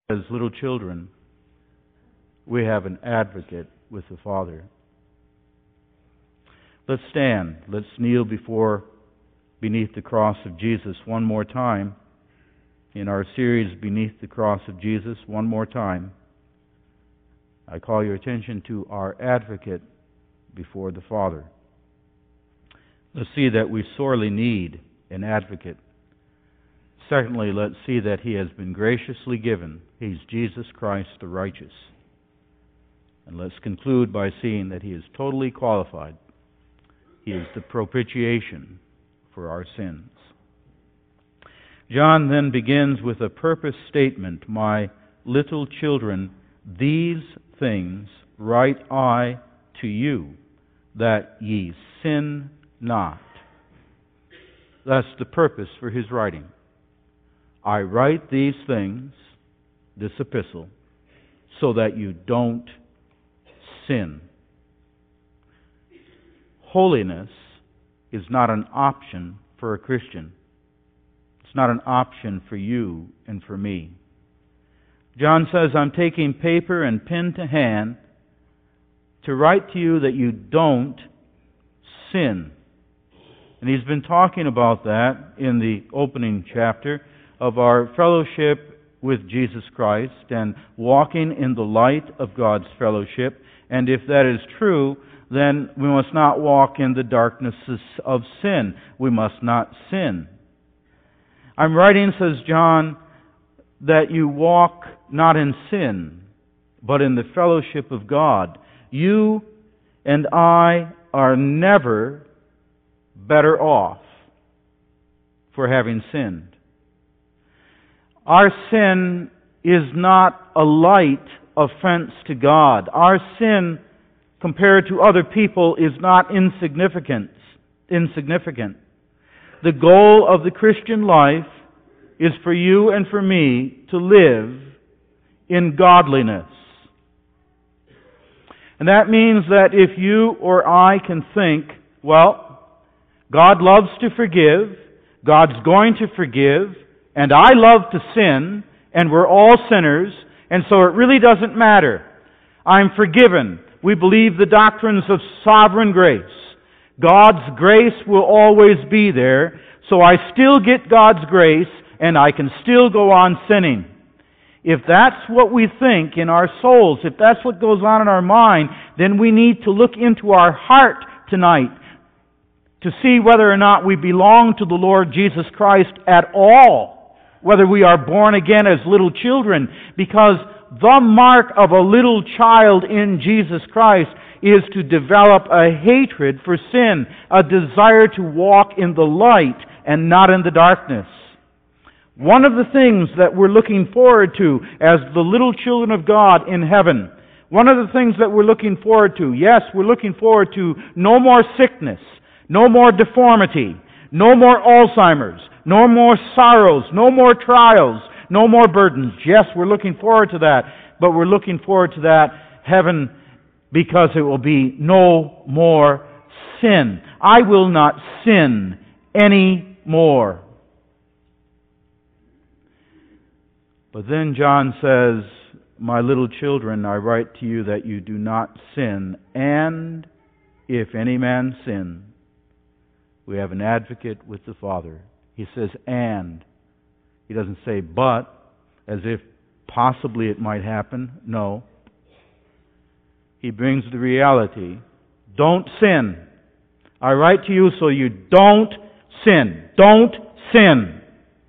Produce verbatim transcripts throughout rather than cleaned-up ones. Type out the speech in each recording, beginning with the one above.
As little children, we have an advocate with the Father. Let's stand. Let's kneel before, beneath the cross of Jesus one more time. In our series, Beneath the Cross of Jesus, one more time, I call your attention to our advocate before the Father. Let's see that we sorely need an advocate. Secondly, let's see that He has been graciously given. He's Jesus Christ the righteous. And let's conclude by seeing that He is totally qualified. He is the propitiation for our sins. John then begins with a purpose statement. My little children, these things write I to you, that ye sin not. That's the purpose for his writing. I write these things, this epistle, so that you don't sin. Holiness is not an option for a Christian. It's not an option for you and for me. John says, I'm taking paper and pen to hand to write to you that you don't sin. And he's been talking about that in the opening chapter of our fellowship with Jesus Christ and walking in the light of God's fellowship. And if that is true, then we must not walk in the darknesses of sin. We must not sin. I'm writing, says John, that you walk not in sin, but in the fellowship of God. You and I are never better off for having sinned. Our sin is not a light offense to God. Our sin, compared to other people, is not insignificant. Insignificant. The goal of the Christian life is for you and for me to live in godliness. And that means that if you or I can think, well, God loves to forgive, God's going to forgive, and I love to sin, and we're all sinners, and so it really doesn't matter. I'm forgiven. We believe the doctrines of sovereign grace. God's grace will always be there, so I still get God's grace, and I can still go on sinning. If that's what we think in our souls, if that's what goes on in our mind, then we need to look into our heart tonight to see whether or not we belong to the Lord Jesus Christ at all, whether we are born again as little children, because the mark of a little child in Jesus Christ is to develop a hatred for sin, a desire to walk in the light and not in the darkness. One of the things that we're looking forward to as the little children of God in heaven, one of the things that we're looking forward to, yes, we're looking forward to no more sickness, no more deformity, no more Alzheimer's, no more sorrows, no more trials, no more burdens. Yes, we're looking forward to that, but we're looking forward to that heaven because it will be no more sin. I will not sin any more. But then John says, my little children, I write to you that you do not sin, and if any man sin, we have an advocate with the Father. He says, and. He doesn't say, but, as if possibly it might happen. No. He brings the reality. Don't sin. I write to you so you don't sin. Don't sin.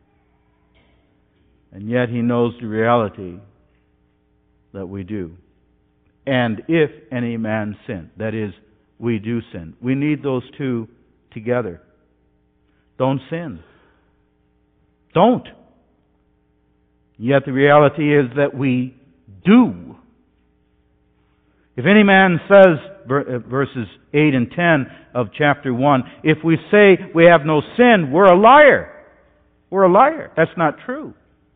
And yet He knows the reality that we do. And if any man sin, that is, we do sin. We need those two together. Don't sin. Don't. Yet the reality is that we do. If any man says, verses eight and ten of chapter one, if we say we have no sin, we're a liar. We're a liar. That's not true.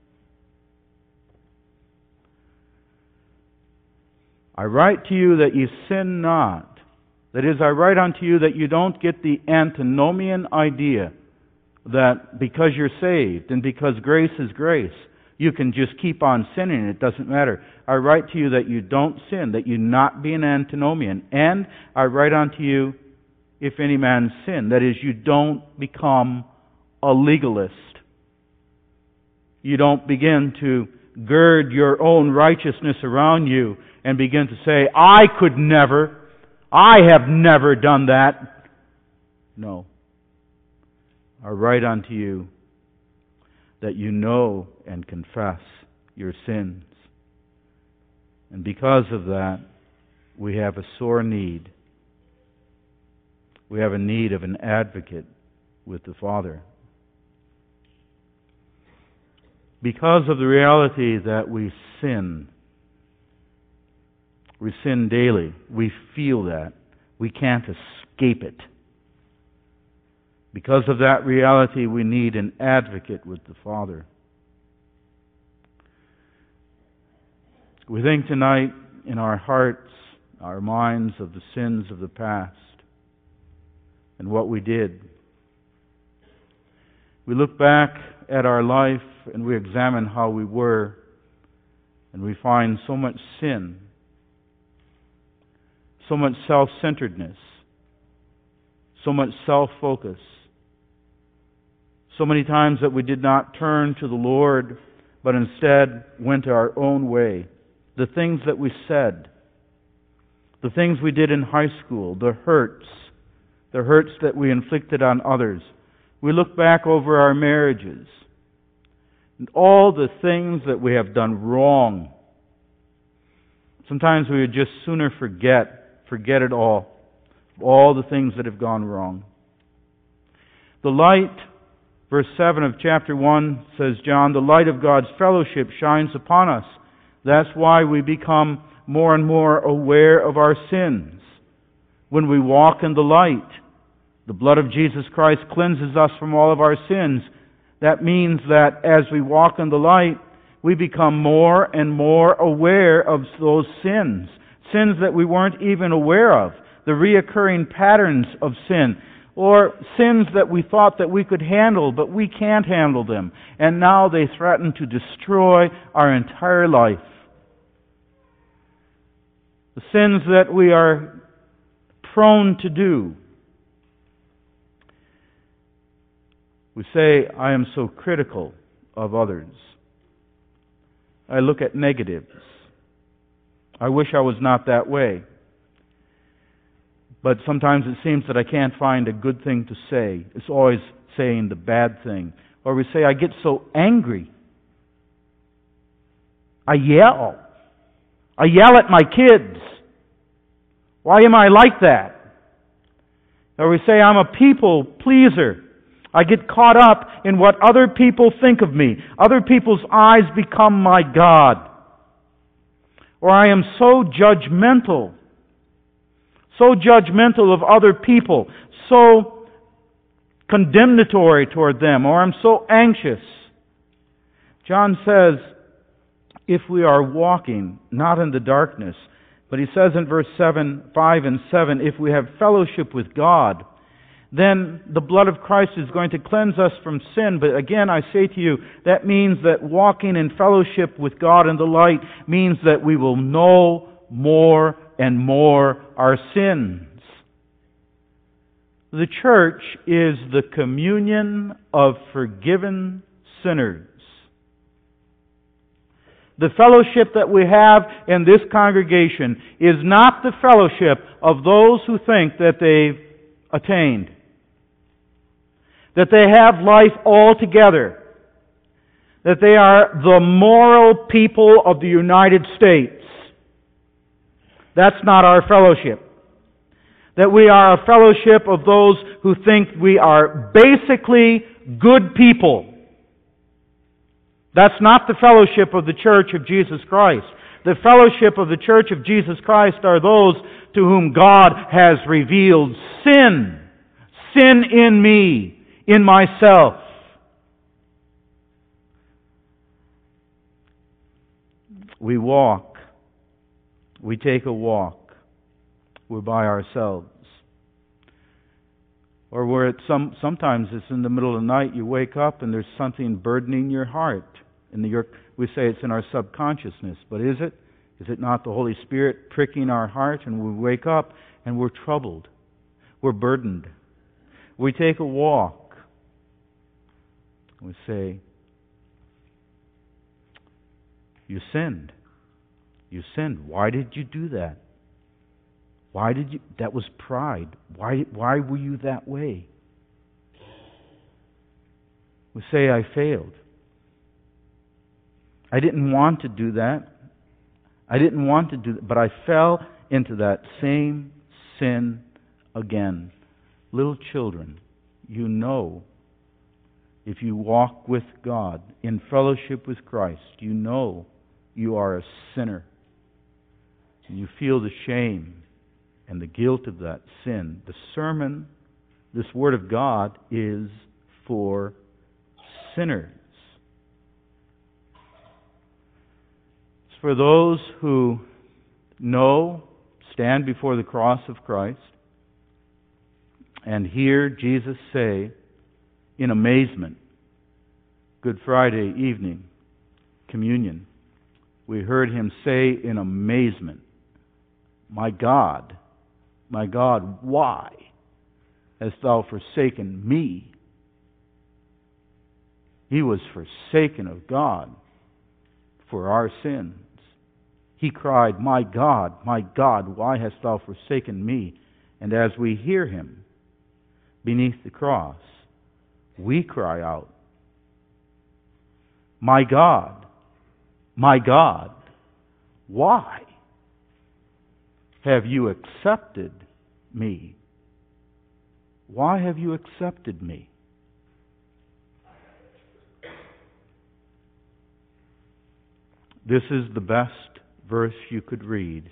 I write to you that ye sin not. That is, I write unto you that you don't get the antinomian idea that because you're saved and because grace is grace, you can just keep on sinning. It doesn't matter. I write to you that you don't sin, that you not be an antinomian. And I write unto you, if any man sin, that is, you don't become a legalist. You don't begin to gird your own righteousness around you and begin to say, I could never, I have never done that. No. I write unto you that you know and confess your sins. And because of that, we have a sore need. We have a need of an advocate with the Father. Because of the reality that we sin, we sin daily, we feel that. We can't escape it. Because of that reality, we need an advocate with the Father. We think tonight in our hearts, our minds, of the sins of the past and what we did. We look back at our life and we examine how we were, and we find so much sin, so much self-centeredness, so much self-focus. So many times that we did not turn to the Lord, but instead went our own way. The things that we said, the things we did in high school, the hurts, the hurts that we inflicted on others. We look back over our marriages, and all the things that we have done wrong. Sometimes we would just sooner forget, forget it all, all the things that have gone wrong. The light, verse seven of chapter one, says John, the light of God's fellowship shines upon us. That's why we become more and more aware of our sins. When we walk in the light, the blood of Jesus Christ cleanses us from all of our sins. That means that as we walk in the light, we become more and more aware of those sins. Sins that we weren't even aware of. The reoccurring patterns of sin. Or sins that we thought that we could handle, but we can't handle them. And now they threaten to destroy our entire life. The sins that we are prone to do. We say, I am so critical of others. I look at negatives. I wish I was not that way. But sometimes it seems that I can't find a good thing to say. It's always saying the bad thing. Or we say, I get so angry. I yell. I yell at my kids. Why am I like that? Or we say, I'm a people pleaser. I get caught up in what other people think of me. Other people's eyes become my God. Or I am so judgmental. So judgmental of other people. So condemnatory toward them. Or I'm so anxious. John says, if we are walking not in the darkness, but he says in verse seven, five and seven, if we have fellowship with God, then the blood of Christ is going to cleanse us from sin. But again, I say to you, that means that walking in fellowship with God in the light means that we will know more and more our sins. The church is the communion of forgiven sinners. The fellowship that we have in this congregation is not the fellowship of those who think that they've attained, that they have life all together, that they are the moral people of the United States. That's not our fellowship. That we are a fellowship of those who think we are basically good people. That's not the fellowship of the Church of Jesus Christ. The fellowship of the Church of Jesus Christ are those to whom God has revealed sin. Sin in me, in myself. We walk. We take a walk. We're by ourselves. Or we're at some, sometimes it's in the middle of the night, you wake up and there's something burdening your heart. In the York, we say it's in our subconsciousness, but is it? Is it not the Holy Spirit pricking our heart, and we wake up and we're troubled, we're burdened? We take a walk. We say, you sinned. You sinned. Why did you do that? Why did you? That was pride. Why, why were you that way? We say, I failed. I didn't want to do that. I didn't want to do that, but I fell into that same sin again. Little children, you know, if you walk with God in fellowship with Christ, you know you are a sinner. And you feel the shame and the guilt of that sin. The sermon, this Word of God, is for sinners. It's for those who know, stand before the cross of Christ, and hear Jesus say in amazement, Good Friday evening, communion, we heard Him say in amazement, My God, my God, why hast Thou forsaken me? He was forsaken of God for our sins. He cried, My God, my God, why hast Thou forsaken me? And as we hear Him beneath the cross, we cry out, My God, my God, why have you accepted me? Why have you accepted me? This is the best verse you could read.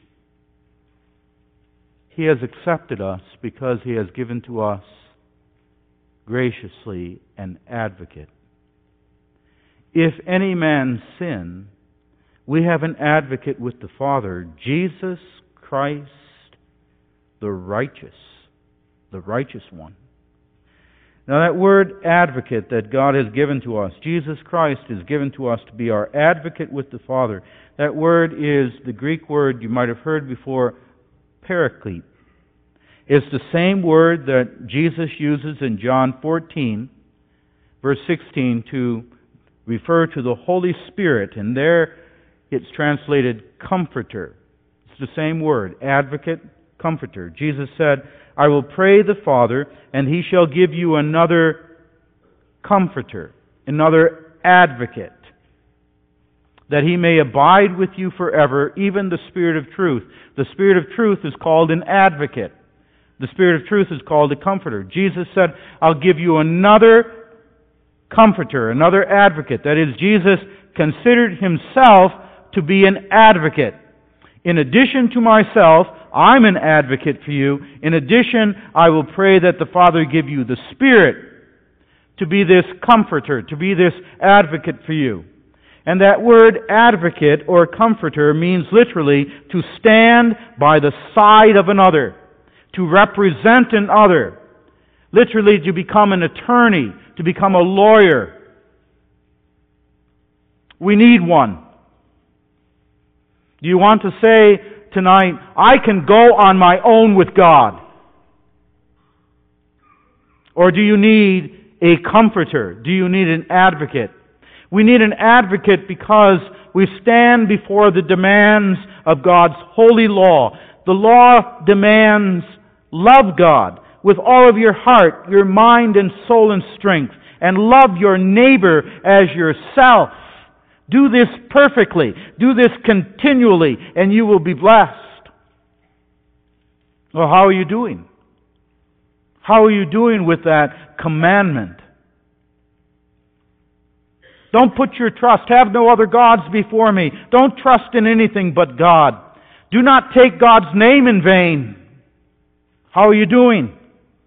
He has accepted us because He has given to us graciously an advocate. If any man sin, we have an advocate with the Father, Jesus Christ, the righteous, the righteous one. Now that word advocate that God has given to us, Jesus Christ is given to us to be our advocate with the Father. That word is the Greek word you might have heard before, paraclete. It's the same word that Jesus uses in John fourteen, verse sixteen, to refer to the Holy Spirit, and there it's translated comforter. It's the same word, advocate, comforter. Jesus said, I will pray the Father, and He shall give you another comforter, another advocate, that He may abide with you forever, even the Spirit of truth. The Spirit of truth is called an advocate. The Spirit of truth is called a comforter. Jesus said, I'll give you another comforter, another advocate. That is, Jesus considered Himself to be an advocate. In addition to myself, I'm an advocate for you. In addition, I will pray that the Father give you the Spirit to be this comforter, to be this advocate for you. And that word advocate or comforter means literally to stand by the side of another, to represent another, literally to become an attorney, to become a lawyer. We need one. Do you want to say tonight, I can go on my own with God? Or do you need a comforter? Do you need an advocate? We need an advocate because we stand before the demands of God's holy law. The law demands love God with all of your heart, your mind and soul and strength, and love your neighbor as yourself. Do this perfectly. Do this continually, and you will be blessed. Well, how are you doing? How are you doing with that commandment? Don't put your trust. Have no other gods before me. Don't trust in anything but God. Do not take God's name in vain. How are you doing?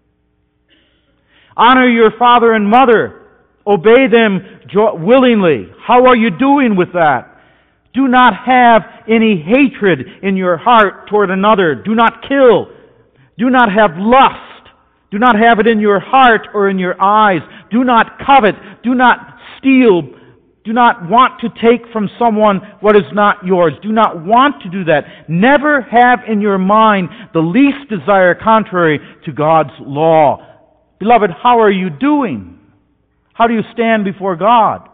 Honor your father and mother. Obey them willingly. How are you doing with that? Do not have any hatred in your heart toward another. Do not kill. Do not have lust. Do not have it in your heart or in your eyes. Do not covet. Do not steal. Do not want to take from someone what is not yours. Do not want to do that. Never have in your mind the least desire contrary to God's law. Beloved, how are you doing? How do you stand before God?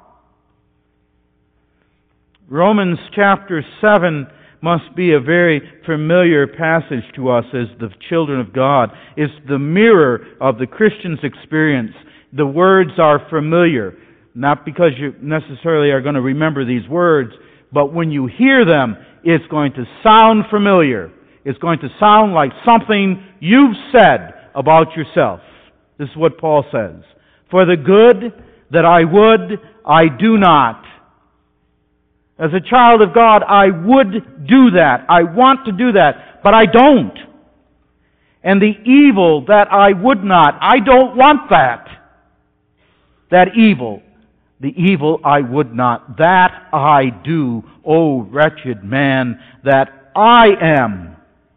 Romans chapter seven must be a very familiar passage to us as the children of God. It's the mirror of the Christian's experience. The words are familiar, not because you necessarily are going to remember these words, but when you hear them, it's going to sound familiar. It's going to sound like something you've said about yourself. This is what Paul says. For the good that I would, I do not. As a child of God, I would do that. I want to do that, but I don't. And the evil that I would not, I don't want that. That evil, the evil I would not, that I do, O wretched man that I am.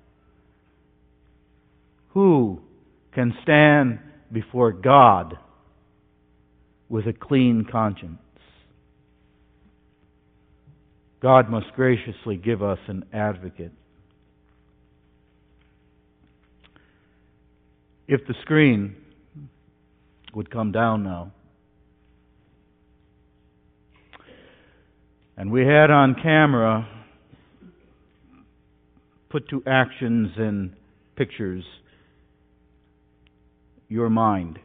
Who can stand before God with a clean conscience? God must graciously give us an advocate. If the screen would come down now, and we had on camera put to actions and pictures your mind,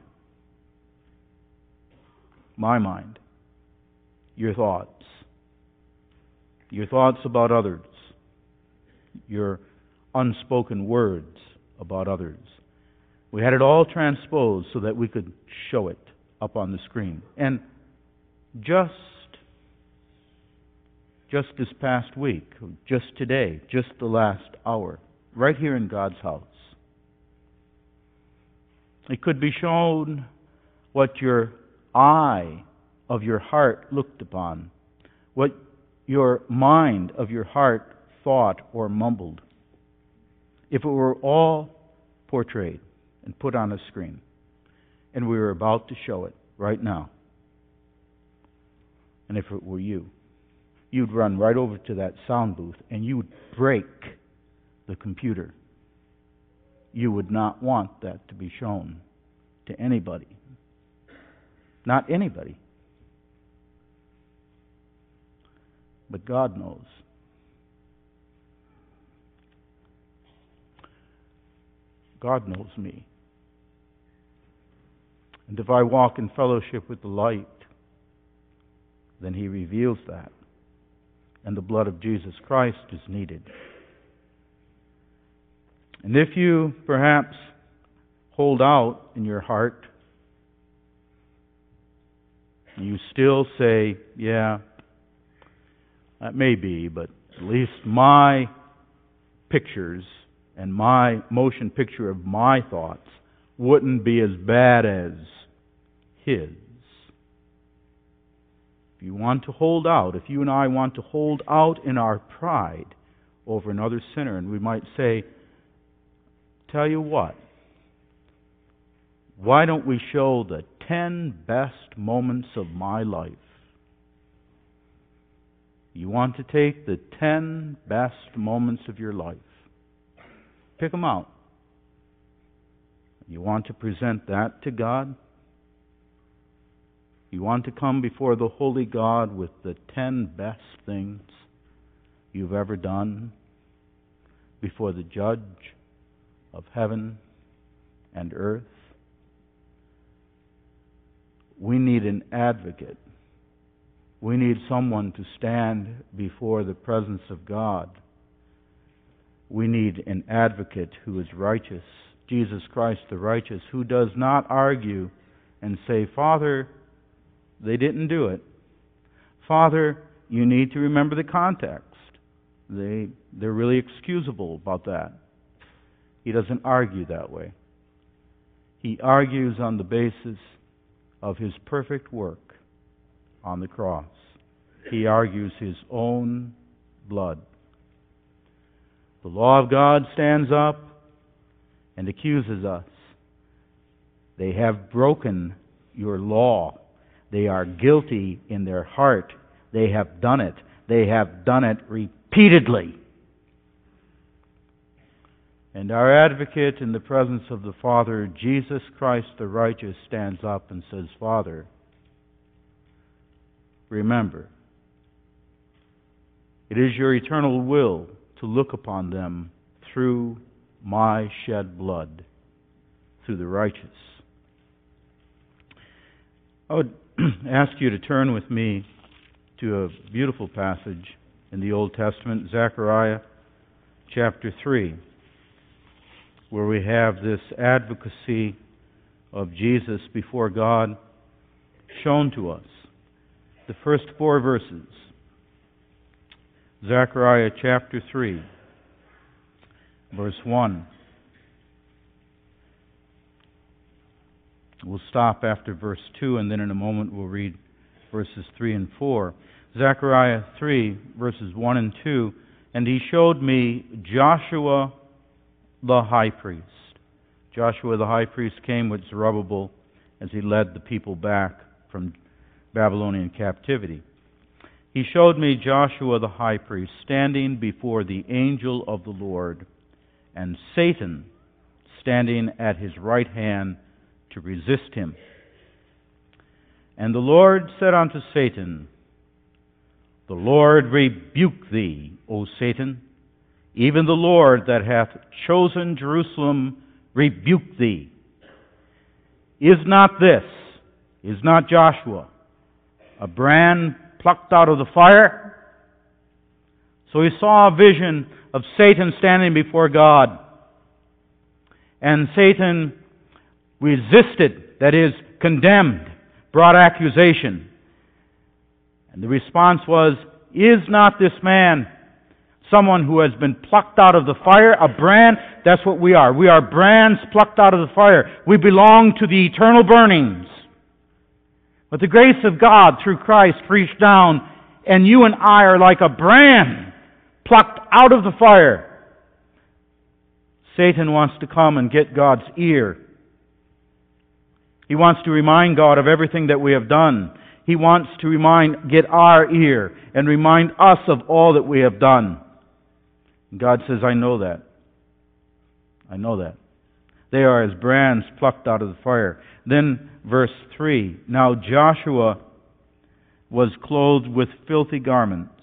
my mind, your thoughts, your thoughts about others, your unspoken words about others. We had it all transposed so that we could show it up on the screen. And just just this past week, just today, just the last hour, right here in God's house, it could be shown what your eye of your heart looked upon, what your mind of your heart thought or mumbled, if it were all portrayed and put on a screen, and we were about to show it right now. And if it were you, you'd run right over to that sound booth and you would break the computer. You would not want that to be shown to anybody. Not anybody. But God knows. God knows me. And if I walk in fellowship with the light, then He reveals that. And the blood of Jesus Christ is needed. And if you perhaps hold out in your heart, you still say, yeah, that may be, but at least my pictures and my motion picture of my thoughts wouldn't be as bad as His. If you want to hold out, if you and I want to hold out in our pride over another sinner, and we might say, tell you what, why don't we show the ten best moments of my life? You want to take the ten best moments of your life. Pick them out. You want to present that to God? You want to come before the holy God with the ten best things you've ever done before the Judge of heaven and earth? We need an advocate. We need someone to stand before the presence of God. We need an advocate who is righteous, Jesus Christ the righteous, who does not argue and say, Father, they didn't do it. Father, you need to remember the context. They, they're really excusable about that. He doesn't argue that way. He argues on the basis of His perfect work on the cross. He argues His own blood. The law of God stands up and accuses us. They have broken your law. They are guilty in their heart They have done it. They have done it repeatedly. And our advocate in the presence of the Father, Jesus Christ the righteous, stands up and says, Father, remember, it is your eternal will to look upon them through my shed blood, through the righteous. I would ask you to turn with me to a beautiful passage in the Old Testament, Zechariah chapter three, where we have this advocacy of Jesus before God shown to us. The first four verses, Zechariah chapter three, verse one. We'll stop after verse two, and then in a moment we'll read verses three and four. Zechariah three, verses one and two. And he showed me Joshua the high priest. Joshua the high priest came with Zerubbabel as he led the people back from Babylonian captivity. He showed me Joshua the high priest standing before the angel of the Lord, and Satan standing at his right hand to resist him. And the Lord said unto Satan, The Lord rebuke thee, O Satan. Even the Lord that hath chosen Jerusalem rebuke thee. Is not this, is not Joshua, a brand plucked out of the fire? So he saw a vision of Satan standing before God. And Satan resisted, that is, condemned, brought accusation. And the response was, Is not this man someone who has been plucked out of the fire, a brand? That's what we are. We are brands plucked out of the fire. We belong to the eternal burnings. But the grace of God through Christ reached down, and you and I are like a brand plucked out of the fire. Satan wants to come and get God's ear. He wants to remind God of everything that we have done. He wants to remind, get our ear and remind us of all that we have done. And God says, I know that. I know that. They are as brands plucked out of the fire. Then verse three, Now Joshua was clothed with filthy garments,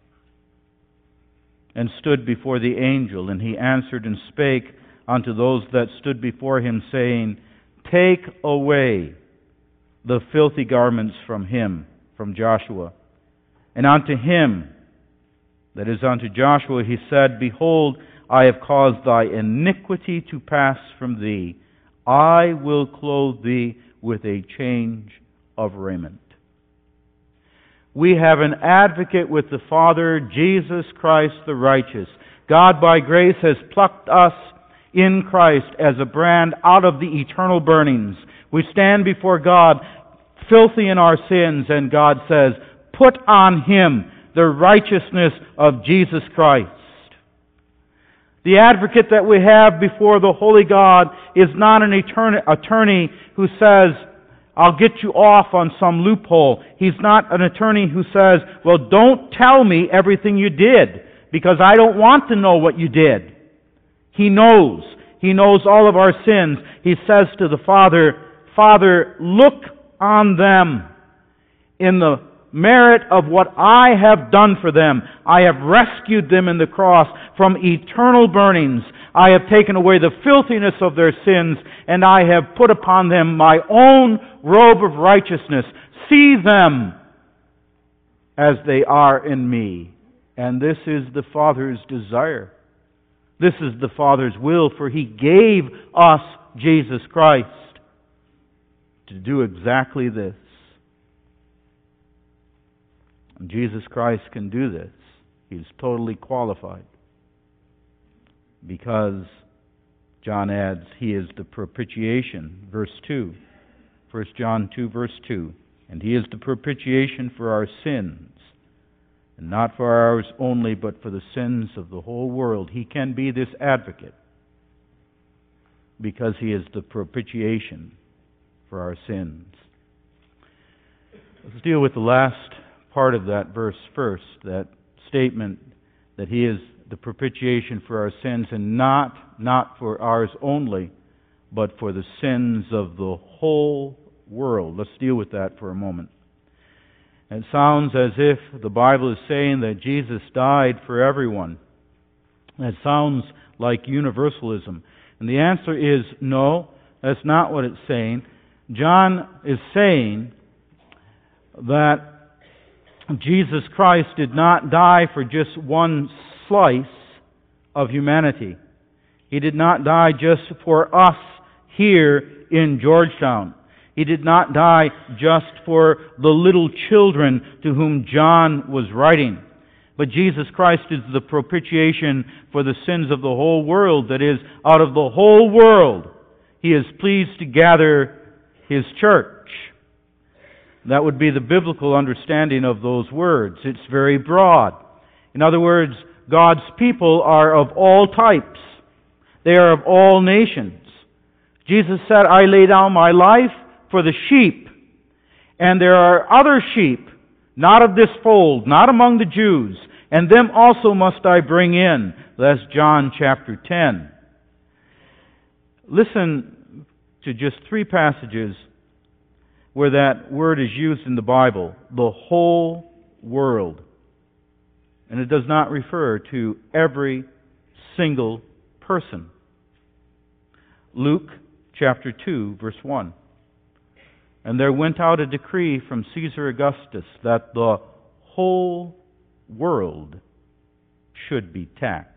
and stood before the angel, and he answered and spake unto those that stood before him, saying, Take away the filthy garments from him, from Joshua. And unto him, that is unto Joshua, he said, Behold, I have caused thy iniquity to pass from thee. I will clothe thee with a change of raiment. We have an advocate with the Father, Jesus Christ the righteous. God by grace has plucked us in Christ as a brand out of the eternal burnings. We stand before God filthy in our sins, and God says, Put on him the righteousness of Jesus Christ. The advocate that we have before the holy God is not an attorney who says, I'll get you off on some loophole. He's not an attorney who says, well, don't tell me everything you did, because I don't want to know what you did. He knows. He knows all of our sins. He says to the Father, Father, look on them in the merit of what I have done for them. I have rescued them in the cross from eternal burnings. I have taken away the filthiness of their sins, and I have put upon them my own robe of righteousness. See them as they are in me. And this is the Father's desire. This is the Father's will, for He gave us Jesus Christ to do exactly this. And Jesus Christ can do this. He's totally qualified. Because, John adds, He is the propitiation. Verse two. First John two, verse two. And He is the propitiation for our sins. And not for ours only, but for the sins of the whole world. He can be this advocate. Because He is the propitiation for our sins. Let's deal with the last part of that verse first, that statement that He is the propitiation for our sins, and not, not for ours only, but for the sins of the whole world. Let's deal with that for a moment. It sounds as if the Bible is saying that Jesus died for everyone. That sounds like universalism. And the answer is no, that's not what it's saying. John is saying that Jesus Christ did not die for just one slice of humanity. He did not die just for us here in Georgetown. He did not die just for the little children to whom John was writing. But Jesus Christ is the propitiation for the sins of the whole world. That is, out of the whole world, He is pleased to gather His church. That would be the biblical understanding of those words. It's very broad. In other words, God's people are of all types. They are of all nations. Jesus said, I lay down my life for the sheep. And there are other sheep, not of this fold, not among the Jews, and them also must I bring in. That's John chapter ten. Listen to just three passages where that word is used in the Bible, the whole world. And it does not refer to every single person. Luke chapter two, verse one. And there went out a decree from Caesar Augustus that the whole world should be taxed.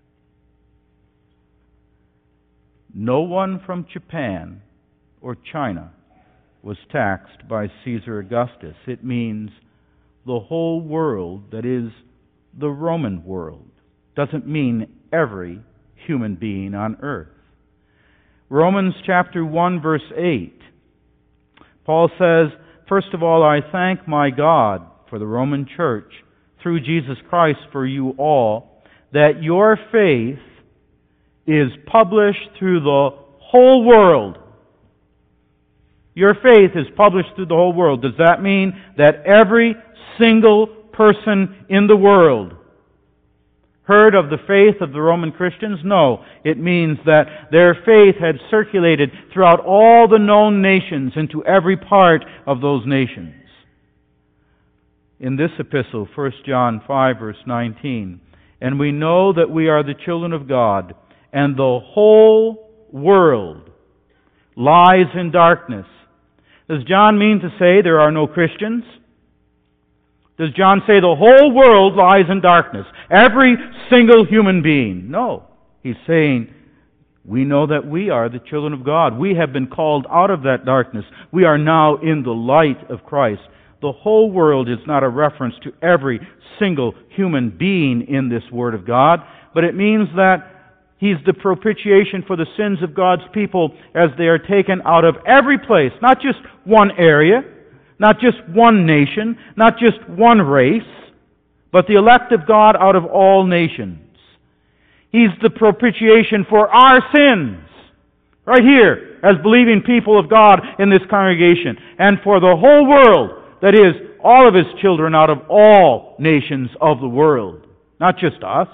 No one from Japan or China was taxed by Caesar Augustus. It means the whole world, that is, the Roman world. Doesn't mean every human being on earth. Romans chapter one, verse eight. Paul says, first of all, I thank my God for the Roman Church through Jesus Christ for you all, that your faith is published through the whole world. Your faith is published through the whole world. Does that mean that every single person in the world heard of the faith of the Roman Christians? No. It means that their faith had circulated throughout all the known nations into every part of those nations. In this epistle, First John five, verse nineteen, and we know that we are the children of God, and the whole world lies in darkness. Does John mean to say there are no Christians? Does John say the whole world lies in darkness? Every single human being? No. He's saying we know that we are the children of God. We have been called out of that darkness. We are now in the light of Christ. The whole world is not a reference to every single human being in this Word of God, but it means that He's the propitiation for the sins of God's people as they are taken out of every place, not just one area, not just one nation, not just one race, but the elect of God out of all nations. He's the propitiation for our sins, right here, as believing people of God in this congregation, and for the whole world, that is, all of His children out of all nations of the world, not just us.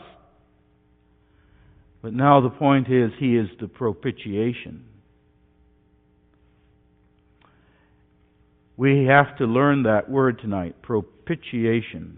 But now the point is, He is the propitiation. We have to learn that word tonight, propitiation.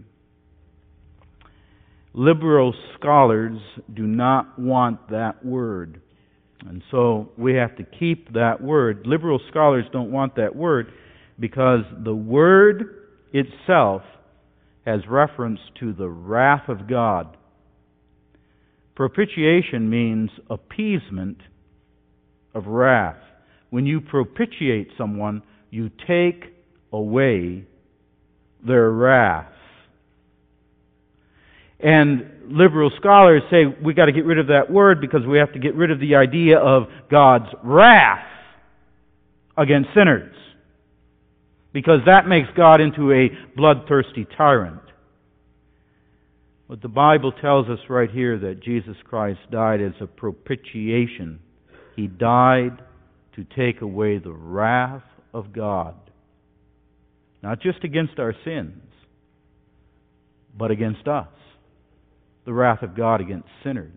Liberal scholars do not want that word. And so we have to keep that word. Liberal scholars don't want that word because the word itself has reference to the wrath of God. Propitiation means appeasement of wrath. When you propitiate someone, you take away their wrath. And liberal scholars say we got to get rid of that word because we have to get rid of the idea of God's wrath against sinners, because that makes God into a bloodthirsty tyrant. But the Bible tells us right here that Jesus Christ died as a propitiation. He died to take away the wrath of God. Not just against our sins, but against us. The wrath of God against sinners.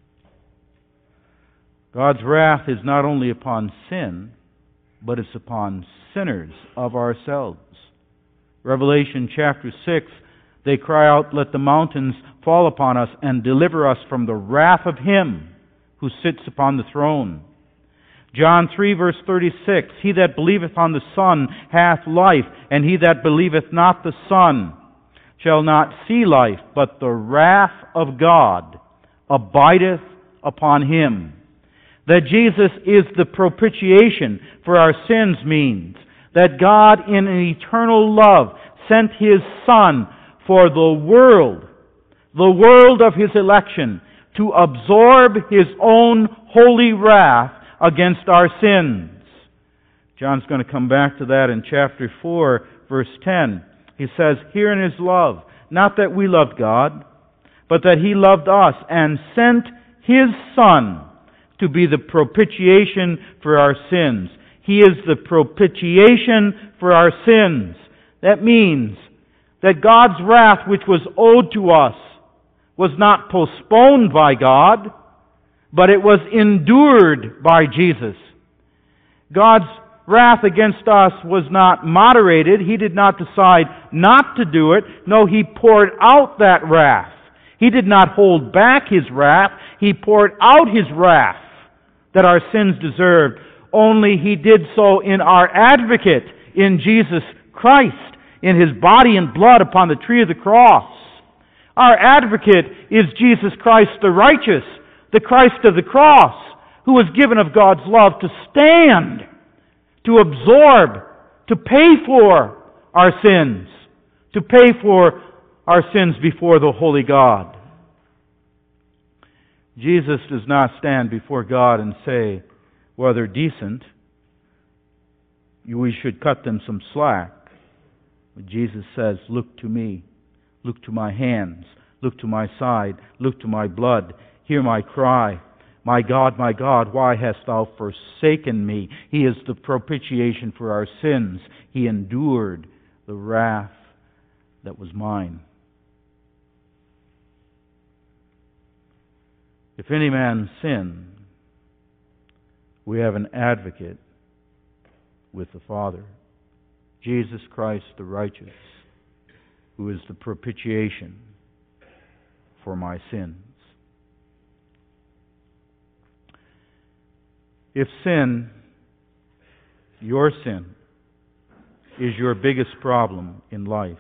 God's wrath is not only upon sin, but it's upon sinners of ourselves. Revelation chapter six, they cry out, "Let the mountains fall upon us and deliver us from the wrath of Him who sits upon the throne." John three verse thirty-six, "He that believeth on the Son hath life, and he that believeth not the Son shall not see life, but the wrath of God abideth upon him." That Jesus is the propitiation for our sins means that God in an eternal love sent His Son for the world, the world of His election, to absorb His own holy wrath against our sins. John's going to come back to that in chapter four, verse ten. He says, "Herein is love, not that we loved God, but that He loved us and sent His Son to be the propitiation for our sins." He is the propitiation for our sins. That means that God's wrath, which was owed to us, was not postponed by God, but it was endured by Jesus. God's wrath against us was not moderated. He did not decide not to do it. No, He poured out that wrath. He did not hold back His wrath. He poured out His wrath that our sins deserved. Only He did so in our advocate, in Jesus Christ, in His body and blood upon the tree of the cross. Our advocate is Jesus Christ the righteous, the Christ of the cross, who was given of God's love to stand, to absorb, to pay for our sins, to pay for our sins before the holy God. Jesus does not stand before God and say, "Well, they're decent, we should cut them some slack." But Jesus says, "Look to me, look to my hands, look to my side, look to my blood, hear my cry. My God, my God, why hast thou forsaken me?" He is the propitiation for our sins. He endured the wrath that was mine. If any man sin, we have an advocate with the Father, Jesus Christ the righteous, who is the propitiation for my sins. If sin, your sin, is your biggest problem in life,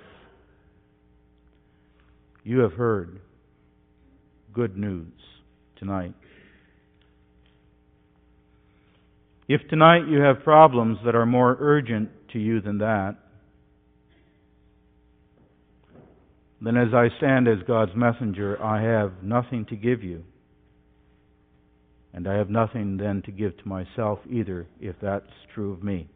you have heard good news tonight. If tonight you have problems that are more urgent to you than that, then as I stand as God's messenger, I have nothing to give you. And I have nothing then to give to myself either, if that's true of me.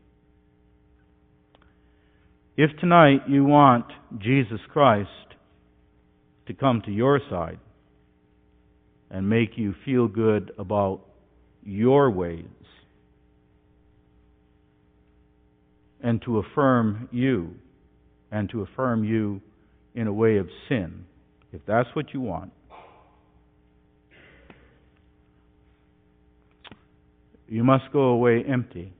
If tonight you want Jesus Christ to come to your side and make you feel good about your ways, and to affirm you, and to affirm you in a way of sin, if that's what you want, you must go away empty.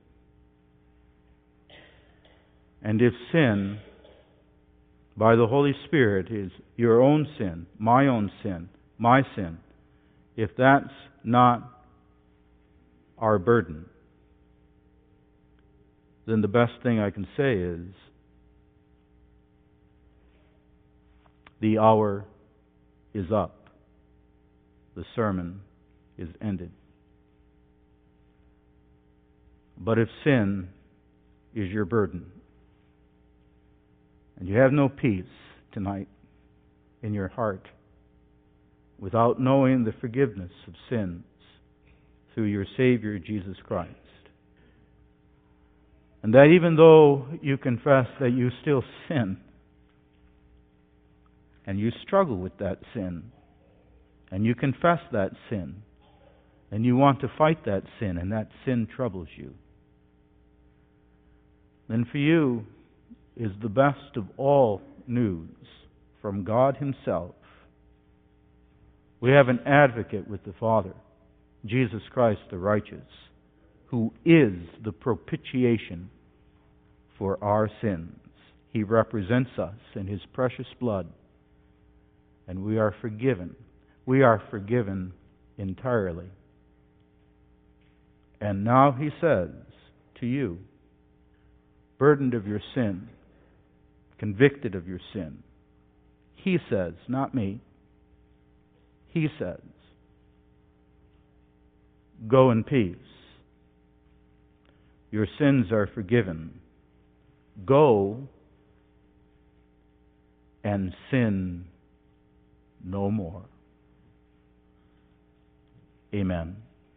And if sin, by the Holy Spirit, is your own sin, my own sin, my sin, if that's not our burden, then the best thing I can say is, the hour is up. The sermon is ended. But if sin is your burden, and you have no peace tonight in your heart without knowing the forgiveness of sins through your Savior Jesus Christ, and that even though you confess that you still sin, and you struggle with that sin, and you confess that sin, and you want to fight that sin, and that sin troubles you, then for you is the best of all news from God Himself. We have an advocate with the Father, Jesus Christ the righteous, who is the propitiation for our sins. He represents us in His precious blood, and we are forgiven. We are forgiven entirely. And now He says to you, burdened of your sin, convicted of your sin, He says, not me, He says, go in peace. Your sins are forgiven. Go and sin no more. Amen.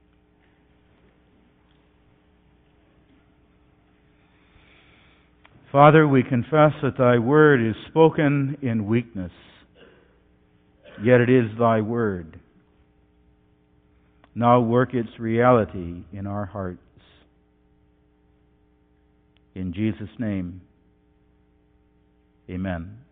Father, we confess that Thy word is spoken in weakness, yet it is Thy word. Now work its reality in our hearts. In Jesus' name, amen.